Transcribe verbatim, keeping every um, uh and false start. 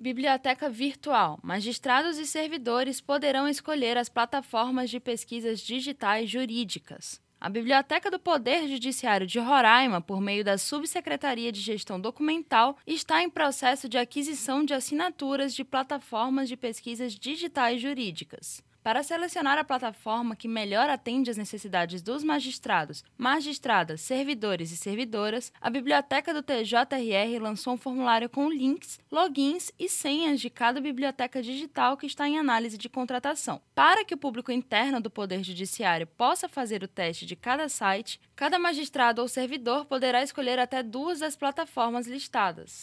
Biblioteca virtual. Magistrados e servidores poderão escolher as plataformas de pesquisas digitais jurídicas. A Biblioteca do Poder Judiciário de Roraima, por meio da Subsecretaria de Gestão Documental, está em processo de aquisição de assinaturas de plataformas de pesquisas digitais jurídicas. Para selecionar a plataforma que melhor atende às necessidades dos magistrados, magistradas, servidores e servidoras, a Biblioteca do T J R R lançou um formulário com links, logins e senhas de cada biblioteca digital que está em análise de contratação. Para que o público interno do Poder Judiciário possa fazer o teste de cada site, cada magistrado ou servidor poderá escolher até duas das plataformas listadas.